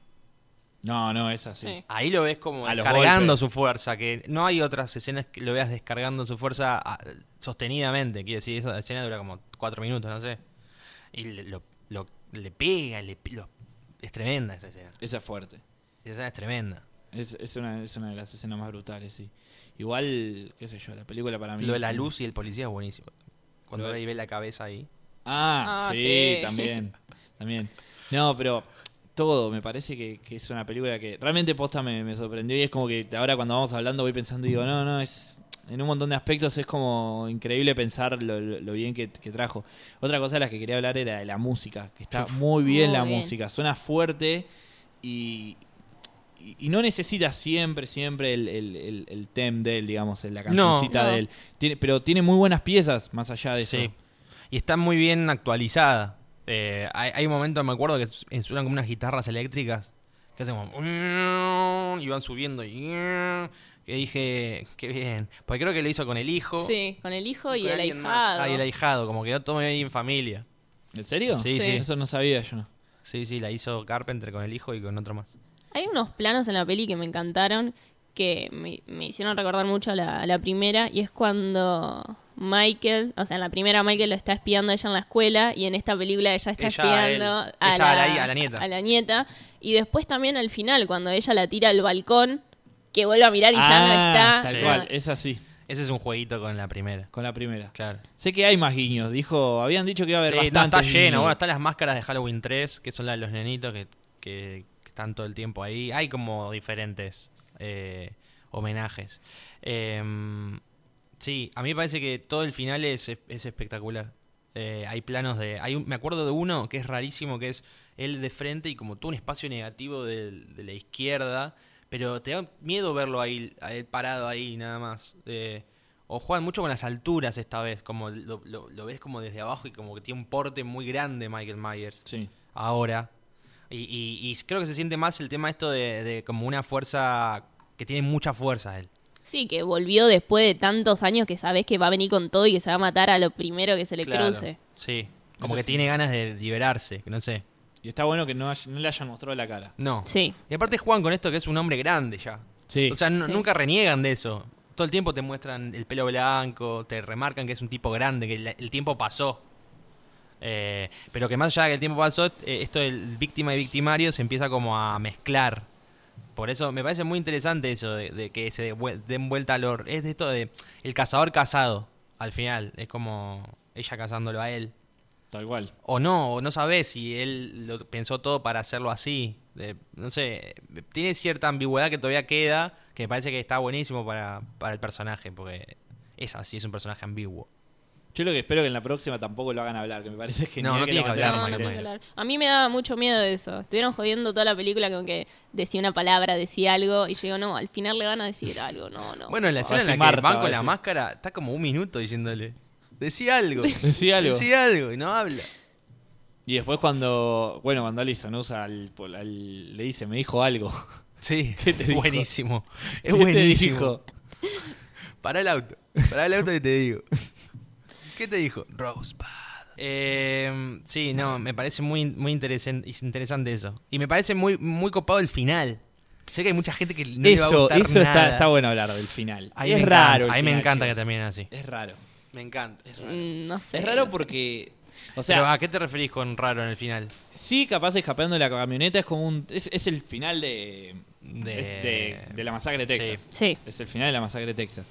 No, no, es así. Sí. Ahí lo ves como A los descargando golpes. su fuerza, que no hay otras escenas que lo veas descargando su fuerza ah, sostenidamente. Quiere decir, esa escena dura como cuatro minutos, no sé. Y le, lo, lo- le pega, le, lo- es tremenda esa escena. Esa es fuerte. Esa escena es tremenda. Es, es, una, es una de las escenas más brutales, sí. Igual, qué sé yo, la película para mí... Lo de la luz y el policía es buenísimo. Cuando Lo de- ahí ve la cabeza ahí. Ah, Ah, sí, sí. también. También. No, pero todo, me parece que, que es una película que realmente posta me, me sorprendió y es como que ahora cuando vamos hablando voy pensando y digo, no, no, es en un montón de aspectos es como increíble pensar lo, lo- lo bien que, que trajo. Otra cosa de la que quería hablar era de la música, que está muy bien Muy la bien. música, suena fuerte y, y, y no necesita siempre, siempre el, el, el, el tem de él, digamos, la cancioncita No. de él. Tiene, pero tiene muy buenas piezas más allá de eso. Sí. Y está muy bien actualizada. Eh, hay, hay un momento, me acuerdo, que s- suenan como unas guitarras eléctricas que hacen como. Y van subiendo. Y que dije, qué bien. Porque creo que lo hizo con el hijo. Sí, con el hijo y con el alguien más. ahijado. Ah, y el ahijado. Como quedó todo ahí en familia. ¿En serio? Sí, sí. Eso no sabía yo. Sí, sí, la hizo Carpenter con el hijo y con otro más. Hay unos planos en la peli que me encantaron, que me, me hicieron recordar mucho a la, a la primera, y es cuando Michael, o sea, en la primera Michael lo está espiando a ella en la escuela, y en esta película ella está Ella a él. espiando Ella a la- a la nieta. a la nieta, y después también al final, cuando ella la tira al balcón, que vuelve a mirar y ya no Ah, está. Tal Sí. cual, es así, Ese es un jueguito con la primera. con la primera. Claro. Sé que hay más guiños, dijo, habían dicho que iba a haber Sí, no, bastantes está lleno. guiños. Bueno, están las máscaras de Halloween tres, que son las de los nenitos que, que- que están todo el tiempo ahí. Hay como diferentes eh, homenajes. Em, sí, a mí me parece que todo el final es, es espectacular. Eh, hay planos de... Hay un- me acuerdo de uno que es rarísimo, que es él de frente y como todo un espacio negativo del- de, la izquierda, pero te da miedo verlo ahí, a él parado ahí nada más. Eh, o juegan mucho con las alturas esta vez, como lo, lo- lo ves como desde abajo y como que tiene un porte muy grande Michael Myers Sí. ahora. Y, y- y creo que se siente más el tema esto de, de como una fuerza, que tiene mucha fuerza él. Sí, que volvió después de tantos años que sabes que va a venir con todo y que se va a matar a lo primero que se le Claro. cruce. Sí, como Eso que sí. tiene ganas de liberarse, que no sé. Y está bueno que no, hay- no le hayan mostrado la cara. No. Sí. Y aparte juegan con esto que es un hombre grande ya. Sí. O sea, no- Sí. nunca reniegan de eso. Todo el tiempo te muestran el pelo blanco, te remarcan que es un tipo grande, que la- el tiempo pasó. Eh, pero que más allá de que el tiempo pasó, eh, esto del víctima y victimario se empieza como a mezclar. Por eso me parece muy interesante eso de, de que se vuel- den vuelta al or. Es de esto de el cazador casado, al final. Es como ella cazándolo a él. Tal cual. O no, o no sabes si él lo pensó todo para hacerlo así. De- no sé, tiene cierta ambigüedad que todavía queda, que me parece que está buenísimo para, para el personaje, porque es así, es un personaje ambiguo. Yo lo que espero que en la próxima tampoco lo hagan hablar, que me parece genial. No, no que tiene lo que hablar, No, mantengan no Michael tiene que secreto. hablar. A mí me daba mucho miedo de eso. Estuvieron jodiendo toda la película con que decía una palabra, decía algo, y yo digo, no, al final le van a decir algo, no, no. Bueno, en la escena en la decir que Marta, van va con a la decir. máscara, está como un minuto diciéndole. Decía algo. Decía algo. Decía algo y no habla. Y después cuando, bueno, cuando Alison usa al, al- le dice, me dijo algo. Sí, ¿Qué te dijo? buenísimo. Es ¿Qué te buenísimo. dijo? Pará el auto. Pará el auto y te digo. ¿Qué te dijo? Rosebud. Eh, sí, no, me parece muy, muy interesen- interesante eso. Y me parece muy, muy copado el final. Sé que hay mucha gente que no le va a Eso, gustar eso está, nada. está bueno hablar del final. A mí es me raro. encanta, el a mí me final, encanta que chicos. terminen así. Es raro. Me encanta. Es raro. Mm, no sé. es raro no sé. porque, o Pero, sea, ¿a qué te referís con raro en el final? sí, capaz escapando de la camioneta es como un, es, es el final de, De- es de, de la masacre de Texas. Sí. Es el final de la masacre de Texas.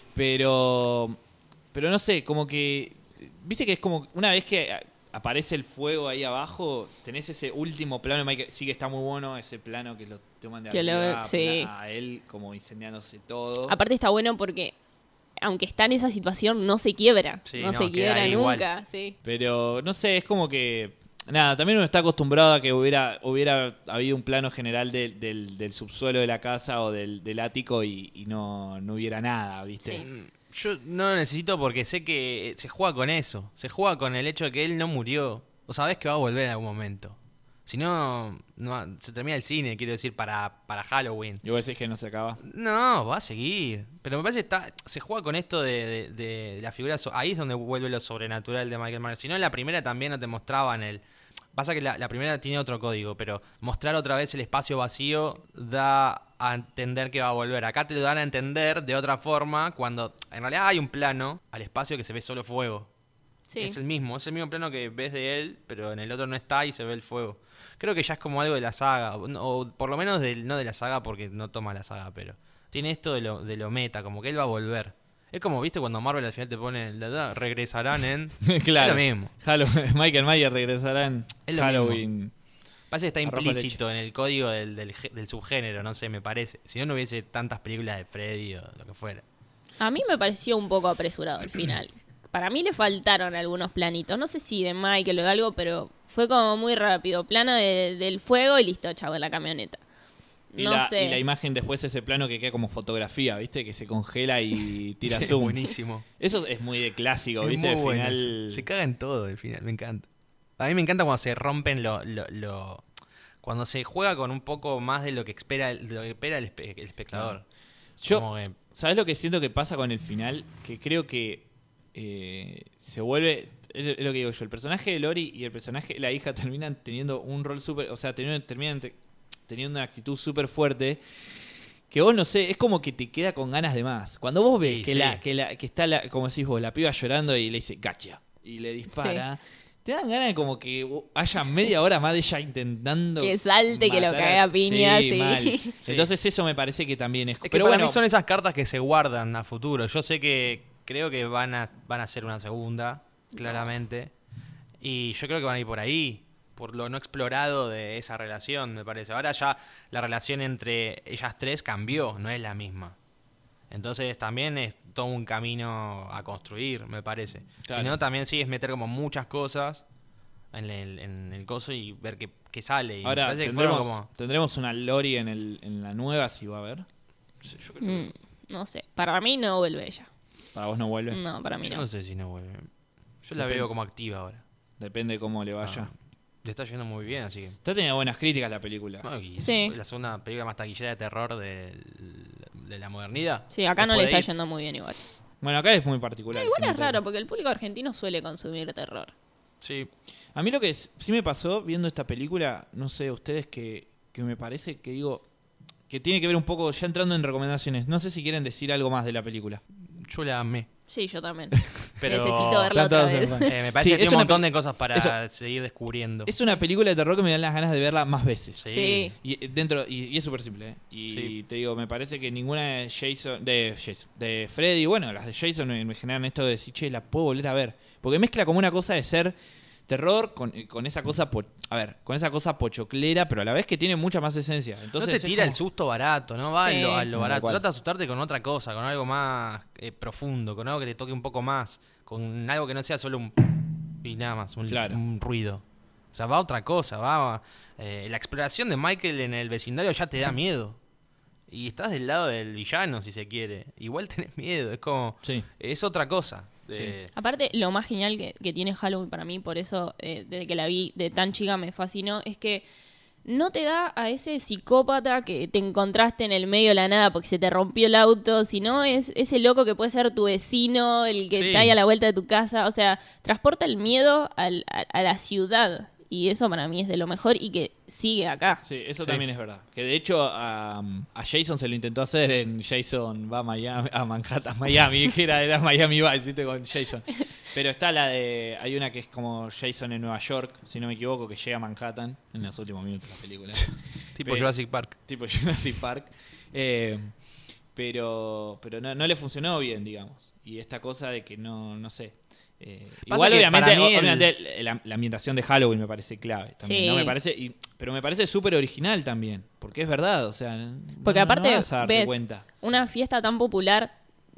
Pero, pero no sé, como que, viste que es como una vez que a- aparece el fuego ahí abajo, tenés ese último plano, Michael, sí que está muy bueno ese plano que lo toman de Que lo- arriba, sí. a él como incendiándose todo. Aparte está bueno porque, aunque está en esa situación, no se quiebra. Sí, no, no, se queda quiebra ahí igual. nunca. Sí. Pero no sé, es como que. Nada, también uno está acostumbrado a que hubiera hubiera habido un plano general de- del, del subsuelo de la casa o del, del ático y, y no, no hubiera nada, ¿viste? Sí. Mm, Yo no lo necesito porque sé que se juega con eso. Se juega con el hecho de que él no murió. O sabés que va a volver en algún momento. Si no, no se termina el cine, quiero decir, para, para Halloween. Y vos decís que no se acaba. No, va a seguir. Pero me parece que está, se juega con esto de, de, de la figura. so- Ahí es donde vuelve lo sobrenatural de Michael Myers. Si no, en la primera también no te mostraban el. Pasa que la, la primera tiene otro código, pero mostrar otra vez el espacio vacío da a entender que va a volver. Acá te lo dan a entender de otra forma cuando en realidad hay un plano al espacio que se ve solo fuego. Sí. Es el mismo, es el mismo plano que ves de él, pero en el otro no está y se ve el fuego. Creo que ya es como algo de la saga, o, o por lo menos del, no de la saga porque no toma la saga, pero tiene esto de lo, de lo meta, como que él va a volver. Es como, viste, cuando Marvel al final te pone, la verdad, regresarán en... Claro. Es lo mismo. Halloween- Michael Myers regresará en Es lo Halloween. Parece que está Arroz con implícito en el código del, del, gé- del subgénero, no sé, me parece. Si no, no hubiese tantas películas de Freddy o lo que fuera. A mí me pareció un poco apresurado el final. Para mí le faltaron algunos planitos. No sé si de Michael o algo, pero fue como muy rápido. Plano de- del fuego y listo, chavo, en la camioneta. Y, No la, sé. y la imagen después, ese plano que queda como fotografía, ¿viste? Que se congela y tira Sí, zoom. buenísimo. Eso es muy de clásico, Es ¿viste? muy Al bueno final. eso. Se caga en todo el final, me encanta. A mí me encanta cuando se rompen lo, lo, lo- cuando se juega con un poco más de lo que espera el, de lo que espera el, espe- el espectador. Yo, Como que- ¿sabes lo que siento que pasa con el final? Que creo que eh, se vuelve. Es lo que digo yo. El personaje de Lori y el personaje de la hija terminan teniendo un rol súper. O sea, terminan, terminan te- teniendo una actitud súper fuerte. Que vos no sé, es como que te queda con ganas de más. Cuando vos ves Sí, que, sí. La, que, la, que está, la, como decís vos, la piba llorando y le dice gacha y le dispara, te dan ganas de como que haya media hora más de ella intentando. Que salte, que lo matar cague a piñas, sí. mal. Sí. Entonces, eso me parece que también es. Es que pero para bueno, mí son esas cartas que se guardan a futuro. Yo sé que creo que van a, van a ser una segunda, claramente. Y yo creo que van a ir por ahí, por lo no explorado de esa relación, me parece. Ahora ya la relación entre ellas tres cambió, no es la misma. Entonces también es todo un camino a construir, me parece. Claro. Si no, también sí es meter como muchas cosas en el, en el coso y ver qué, qué sale. Y me ahora parece que fueron tendremos, como... tendremos una Lori en, el, en la nueva, si va a haber. Yo, creo que- Mm, no sé. Para mí no vuelve ella. Para vos no vuelve. No, para mí yo no. no sé si no vuelve. Yo la Depende. veo como activa ahora. Depende de cómo le vaya. Ah, le está yendo muy bien, así que... Está teniendo buenas críticas la película. Bueno, y Sí. fue la segunda película más taquillera de terror de, de la modernidad. Sí, acá no le Después está de It. yendo muy bien igual. Bueno, acá es muy particular. Igual es definitivamente. raro porque el público argentino suele consumir terror. Sí. A mí lo que es- sí me pasó viendo esta película, no sé, ustedes que, que me parece que digo, que tiene que ver un poco, ya entrando en recomendaciones, no sé si quieren decir algo más de la película. Yo la amé. Sí, yo también. Pero Necesito verla Tanto otra hacer vez. mal. eh, me parece Sí, que tiene es un una montón pe- de cosas para eso- seguir descubriendo. Es una película de terror que me dan las ganas de verla más veces. Sí. Sí. Y eh, dentro y, y es súper simple, ¿eh? Y Sí. te digo, me parece que ninguna de Jason, de Jason, de Freddy, bueno, las de Jason me, me generan esto de decir, che, la puedo volver a ver. Porque mezcla como una cosa de ser terror con, con esa cosa, po- a ver, con esa cosa pochoclera, pero a la vez que tiene mucha más esencia. Entonces, no te es tira como- el susto barato, no va Sí. a lo, a lo No, barato. igual. Trata de asustarte con otra cosa, con algo más eh, profundo, con algo que te toque un poco más, con algo que no sea solo un y nada más, un, Claro. un ruido. O sea, va a otra cosa, va a- eh, la exploración de Michael en el vecindario ya te da miedo. Y estás del lado del villano, si se quiere. Igual tenés miedo, es como... Sí. Es otra cosa. Eh, Aparte, lo más genial que, que tiene Halloween para mí, por eso eh, desde que la vi de tan chica me fascinó, es que no te da a ese psicópata que te encontraste en el medio de la nada porque se te rompió el auto, sino es ese loco que puede ser tu vecino, el que Sí. está ahí a la vuelta de tu casa. O sea, transporta el miedo al- a, a la ciudad. Y eso para mí es de lo mejor y que sigue acá. Sí, eso Sí. también es verdad. Que de hecho a, a Jason se lo intentó hacer en Jason va a Miami, a Manhattan, Miami, que era, era Miami Vice, ¿viste? Con Jason. Pero está la de, hay una que es como Jason en Nueva York, si no me equivoco, que llega a Manhattan en los últimos minutos de la película. tipo Pero- Jurassic Park. Tipo Jurassic Park. Eh, pero pero no, no le funcionó bien, digamos. Y esta cosa de que no, no sé. Eh, Pasa igual que obviamente, para mí el- obviamente la, la ambientación de Halloween me parece clave también, Sí. ¿no? Me parece, y- pero me parece súper original también, porque es verdad, o sea, no- Porque no- aparte, no vas a darte ves cuenta. una fiesta tan popular,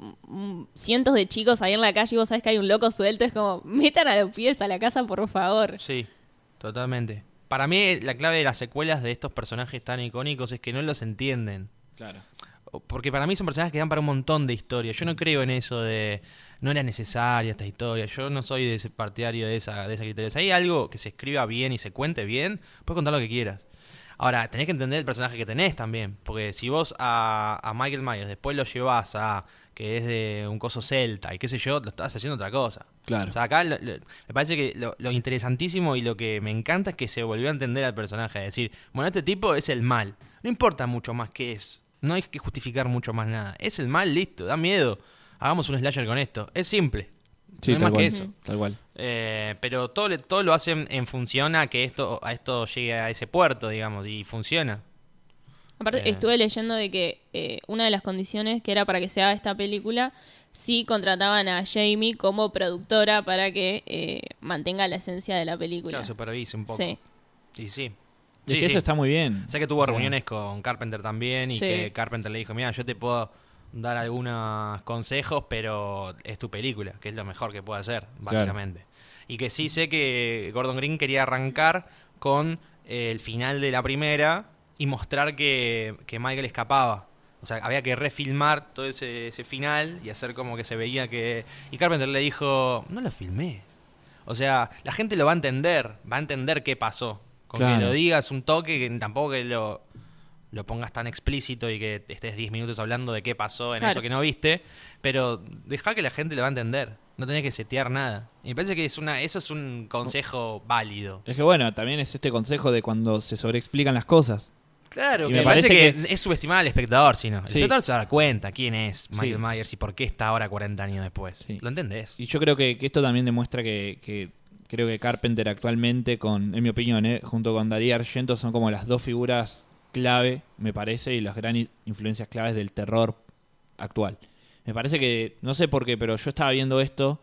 mm, cientos de chicos ahí en la calle y vos sabés que hay un loco suelto, es como, metan a los pies a la casa, por favor. Sí, totalmente. Para mí la clave de las secuelas de estos personajes tan icónicos es que no los entienden. Claro. Porque para mí son personajes que dan para un montón de historias. Yo no creo en eso de no era necesaria esta historia. Yo no soy de ese partidario de esa, de esa criterio. Si hay algo que se escriba bien y se cuente bien, puedes contar lo que quieras. Ahora, tenés que entender el personaje que tenés también. Porque si vos a, a Michael Myers después lo llevas a que es de un coso celta y qué sé yo, lo estás haciendo otra cosa. Claro. O sea, acá lo- lo- me parece que lo, lo interesantísimo y lo que me encanta es que se volvió a entender al personaje. Es decir, bueno, este tipo es el mal. No importa mucho más qué es. No hay que justificar mucho más nada. Es el mal, listo, da miedo. Hagamos un slasher con esto. Es simple. Sí, no hay tal más cual, que eso. tal cual. Eh, pero todo, le- todo lo hacen en función a que esto, a esto llegue a ese puerto, digamos, y funciona. Aparte, Eh. estuve leyendo de que eh, una de las condiciones que era para que se haga esta película, sí contrataban a Jamie como productora para que eh, mantenga la esencia de la película. Claro, supervise un poco. Sí. Y sí. Es Sí, que sí. eso está muy bien. Sé que tuvo O sea, reuniones con Carpenter también y Sí. que Carpenter le dijo, mira, yo te puedo dar algunos consejos, pero es tu película, que es lo mejor que puede hacer, básicamente. Y que sí sé que Gordon Green quería arrancar con eh, el final de la primera y mostrar que, que Michael escapaba. O sea, había que refilmar todo ese, ese final y hacer como que se veía que... Y Carpenter le dijo, no lo filmés. O sea, la gente lo va a entender, va a entender qué pasó. Con Claro. que lo digas un toque, que tampoco que lo, lo pongas tan explícito y que estés diez minutos hablando de qué pasó en Claro. eso que no viste, pero deja que la gente lo va a entender. No tenés que setear nada. Y me parece que es una, eso es un consejo válido. Es que bueno, también es este consejo de cuando se sobreexplican las cosas. Claro, Y que me me parece, parece que, que- es subestimar al espectador, si no. El Sí. espectador se va a dar cuenta quién es Michael Sí. Myers y por qué está ahora cuarenta años después. Sí. ¿Lo entendés? Y yo creo que, que esto también demuestra que, que creo que Carpenter actualmente, con, en mi opinión, eh, junto con Darío Argento, son como las dos figuras clave, me parece, y las grandes influencias claves del terror actual. Me parece que, no sé por qué, pero yo estaba viendo esto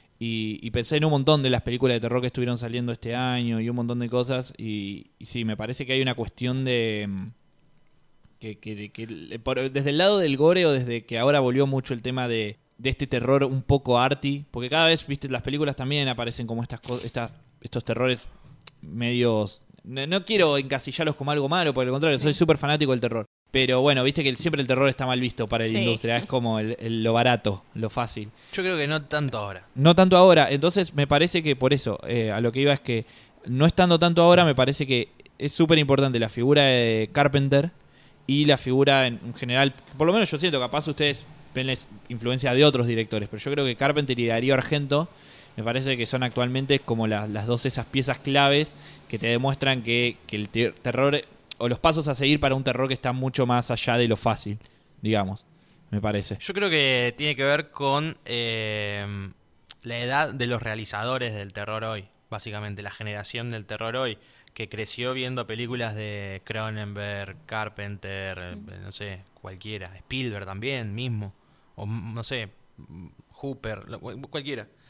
y, y pensé en un montón de las películas de terror que estuvieron saliendo este año y un montón de cosas. Y, y sí, me parece que hay una cuestión de... mm, que, que- que- por- desde el lado del gore o desde que ahora volvió mucho el tema de, de este terror un poco arty, porque cada vez, viste, las películas también aparecen como estas co- estas estos terrores medios... No, no quiero encasillarlos como algo malo, por el contrario, soy súper fanático del terror. Pero bueno, viste que el- siempre el terror está mal visto para la Sí. industria, es como el- el- lo barato, lo fácil. Yo creo que no tanto ahora. No tanto ahora, entonces me parece que por eso, eh, a lo que iba es que no estando tanto ahora, me parece que es súper importante la figura de Carpenter y la figura en general, por lo menos yo siento, capaz ustedes ven la influencia de otros directores, pero yo creo que Carpenter y Darío Argento me parece que son actualmente como la- las dos esas piezas claves que te demuestran que, que el ter- terror o los pasos a seguir para un terror que está mucho más allá de lo fácil, digamos, me parece. Yo creo que tiene que ver con eh, la edad de los realizadores del terror hoy, básicamente, la generación del terror hoy, que creció viendo películas de Cronenberg, Carpenter, eh, no sé, cualquiera, Spielberg también mismo, o m- no sé, m- Hooper, lo- cu- cualquiera.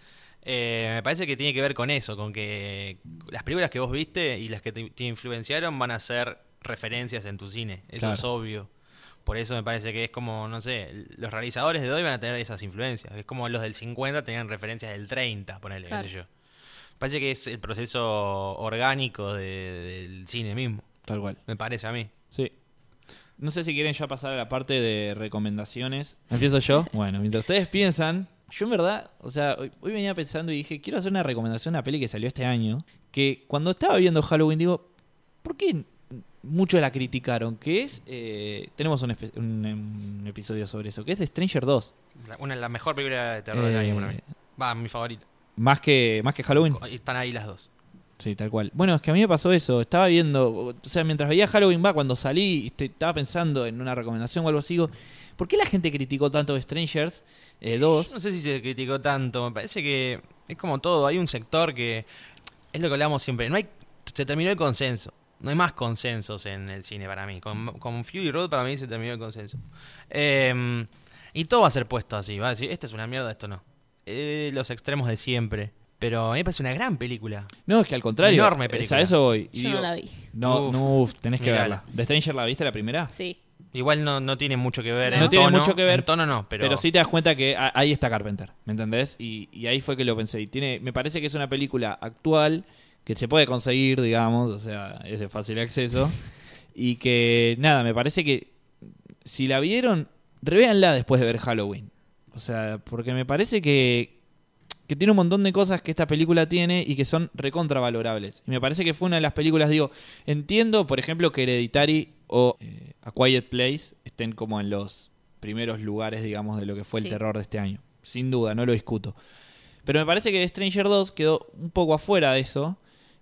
Eh, me parece que tiene que ver con eso, con que las películas que vos viste y las que te, te influenciaron van a ser referencias en tu cine. Eso Claro. es obvio. Por eso me parece que es como, no sé, los realizadores de hoy van a tener esas influencias. Es como los del cincuenta tenían referencias del treinta, ponele, Claro. qué sé yo. Parece que es el proceso orgánico de- del cine mismo. Tal cual. Me parece a mí. Sí. No sé si quieren ya pasar a la parte de recomendaciones. ¿Empiezo yo? Bueno, mientras ustedes piensan, yo en verdad, o sea, hoy, hoy venía pensando y dije, quiero hacer una recomendación de una peli que salió este año, que cuando estaba viendo Halloween digo, ¿por qué muchos la criticaron? Que es, eh, tenemos un, espe- un- un episodio sobre eso, que es de Stranger dos. La, una, la mejor película de terror del Eh, año para mí. Va, mi favorita. Más que, más que Halloween. Y están ahí las dos. Sí, tal cual. Bueno, es que a mí me pasó eso. Estaba viendo, o sea, mientras veía Halloween, va, cuando salí, este, estaba pensando en una recomendación o algo así. Digo, ¿por qué la gente criticó tanto Strangers eh, dos? No sé si se criticó tanto. Me parece que es como todo. Hay un sector que es lo que hablamos siempre. No hay, se terminó el consenso. No hay más consensos en el cine para mí. Con, con Fury Road para mí se terminó el consenso. Eh, y todo va a ser puesto así. Va a decir, esta es una mierda, esto no. Eh, los extremos de siempre. Pero a mí me parece una gran película. No, es que al contrario. Enorme es película. A eso voy. Y Yo digo, no la vi. No, Uf, no, uf, tenés que mirala. verla. ¿De Stranger la viste la primera? Sí. Igual no, no tiene mucho que ver No. en No tiene tono. mucho que ver, En tono no, pero... Pero sí te das cuenta que a- ahí está Carpenter, ¿me entendés? Y, y ahí fue que lo pensé. Y tiene, me parece que es una película actual que se puede conseguir, digamos, o sea, es de fácil acceso. Y que, nada, me parece que si la vieron, revéanla después de ver Halloween. O sea, porque me parece que, que tiene un montón de cosas que esta película tiene y que son recontravalorables. Y me parece que fue una de las películas, digo, entiendo, por ejemplo, que Hereditary o eh, A Quiet Place estén como en los primeros lugares, digamos, de lo que fue el Sí. terror de este año. Sin duda, no lo discuto. Pero me parece que Stranger dos quedó un poco afuera de eso.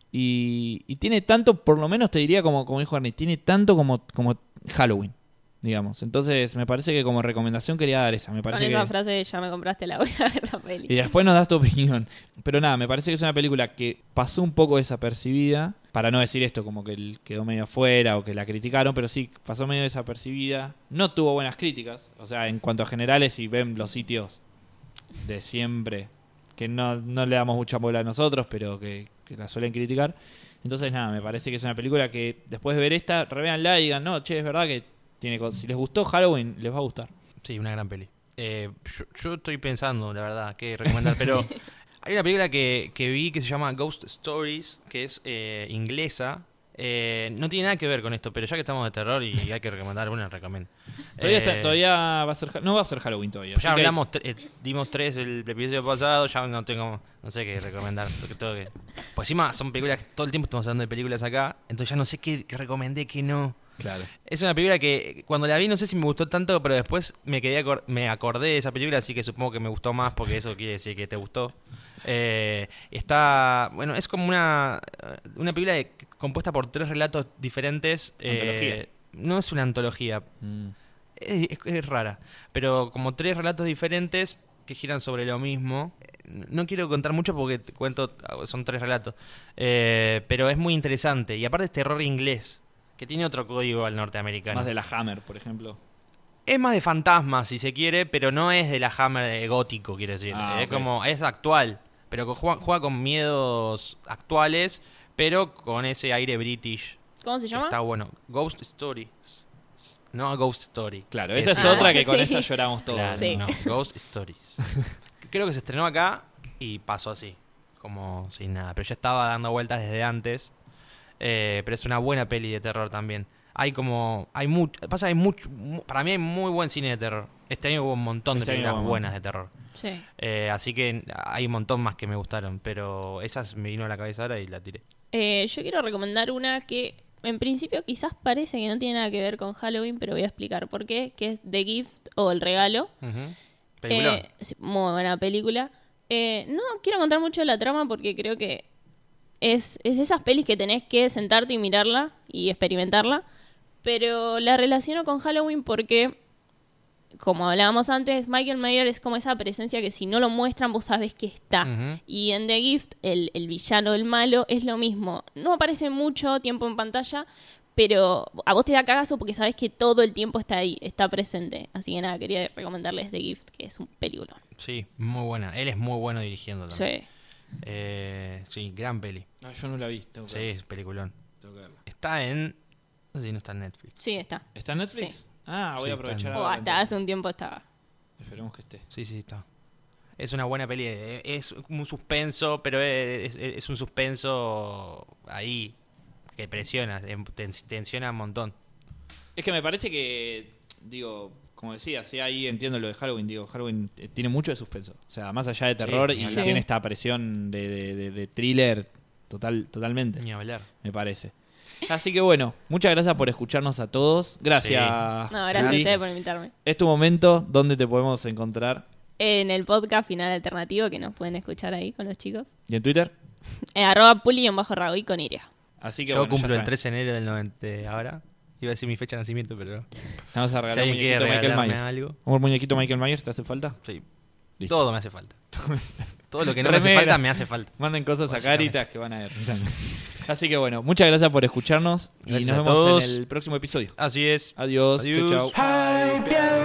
Y, y tiene tanto, por lo menos te diría como, como dijo Arnie, tiene tanto como, como Halloween, digamos. Entonces me parece que como recomendación quería dar esa. Me Con parece esa que... frase ya me compraste la voy a ver la peli. Y después nos das tu opinión. Pero nada, me parece que es una película que pasó un poco desapercibida. Para no decir esto como que él quedó medio afuera o que la criticaron, pero sí, pasó medio desapercibida. No tuvo buenas críticas. O sea, en cuanto a generales, si ven los sitios de siempre, que no, no le damos mucha bola a nosotros, pero que, que la suelen criticar. Entonces nada, me parece que es una película que después de ver esta, revéanla y digan, no, che, es verdad que tiene cosas. Si les gustó Halloween, les va a gustar. Sí, una gran peli. Eh, yo, yo estoy pensando, la verdad, qué recomendar, pero hay una película que, que vi que se llama Ghost Stories, que es eh, inglesa. Eh, no tiene nada que ver con esto, pero ya que estamos de terror y hay que recomendar una, recomiendo. Todavía, Eh, está- todavía va a ser, Ja- no va a ser Halloween todavía. Ya así que- hablamos, tre- eh, dimos tres el episodio pasado, ya no tengo, no sé qué recomendar. Tengo que- tengo que- Pues encima son películas que todo el tiempo estamos hablando de películas acá, entonces ya no sé qué, qué recomendé, qué no. Claro. Es una película que cuando la vi no sé si me gustó tanto, pero después me quedé acor- me acordé de esa película, así que supongo que me gustó más porque eso quiere decir que te gustó. Eh, está, bueno, es como una, una película de- compuesta por tres relatos diferentes. eh, Antología. no es una antología, Mm. es, es- es rara, pero como tres relatos diferentes que giran sobre lo mismo. No quiero contar mucho porque te cuento, son tres relatos, eh, pero es muy interesante y aparte es terror inglés, que tiene otro código al norteamericano. Más de la Hammer, por ejemplo. Es más de fantasma, si se quiere, pero no es de la Hammer de gótico, quiero decir. Ah, es ok. como, es actual, pero que juega, juega con miedos actuales, pero con ese aire british. ¿Cómo se llama? Está bueno. Ghost Stories. No Ghost Story. Claro, Que esa es Ah, otra que con sí. esa lloramos todos. Claro, Sí. no, Ghost Stories. Creo que se estrenó acá y pasó así, como sin nada. Pero ya estaba dando vueltas desde antes. Eh, pero es una buena peli de terror también. Hay como, hay mucho, pasa hay mucho, mu- para mí hay muy buen cine de terror. Este año hubo un montón de Este año películas hubo un buenas de terror. Sí. Eh, así que hay un montón más que me gustaron, pero esas me vino a la cabeza ahora y la tiré. Eh, yo quiero recomendar una que en principio quizás parece que no tiene nada que ver con Halloween, pero voy a explicar por qué, que es The Gift o El Regalo. Ujú. Peliculón. Eh, sí, muy buena película. Eh, no quiero contar mucho de la trama porque creo que es, es de esas pelis que tenés que sentarte y mirarla y experimentarla. Pero la relaciono con Halloween porque, como hablábamos antes, Michael Myers es como esa presencia que si no lo muestran vos sabés que está. Ujú. Y en The Gift, el, el villano, el malo, es lo mismo. No aparece mucho tiempo en pantalla, pero a vos te da cagazo porque sabés que todo el tiempo está ahí, está presente. Así que nada, quería recomendarles The Gift, que es un peliculón. Sí, muy buena. Él es muy bueno dirigiendo también. Sí. Eh, sí, gran peli. Ah, yo no la vi. Tengo que Sí, verla. es peliculón. Tengo que verla. Está en... No sé si no está en Netflix. Sí, está. ¿Está en Netflix? Sí. Ah, voy Sí, a aprovechar. está en- O ahora hasta hace un tiempo estaba. Esperemos que esté. Sí, sí, está. Es una buena peli. eh, Es un suspenso, pero es, es- es un suspenso ahí que presiona, em- tens- tensiona un montón. Es que me parece que, digo, como decía, sí, ahí entiendo lo de Halloween, digo, Halloween eh, tiene mucho de suspenso. O sea, más allá de terror, ni y hablar. tiene Sí. esta presión de, de- de- de thriller total, totalmente, Ni hablar. me parece. Así que bueno, muchas gracias por escucharnos a todos. Gracias. No, gracias a Juli. ustedes por invitarme. Es tu momento, ¿dónde te podemos encontrar? En el podcast Final Alternativo, que nos pueden escuchar ahí con los chicos. ¿Y en Twitter? Eh, arroba puli-raúl con Iria. Así que Yo bueno, cumplo ya el saben. trece de enero del noventa ahora. Iba a decir mi fecha de nacimiento, pero... Vamos a regalar Si un alguien quiere muñequito Michael regalarme Myers. algo... ¿Un muñequito Michael Myers te hace falta? Sí. Listo. Todo me hace falta. Todo lo que no me hace Remera. falta, me hace falta. Manden cosas a Básicamente. Caritas que van a ver. Así que bueno, muchas gracias por escucharnos y Gracias nos a vemos todos. en el próximo episodio. Así es. Adiós. Adiós. Chau, chau. Ay, bien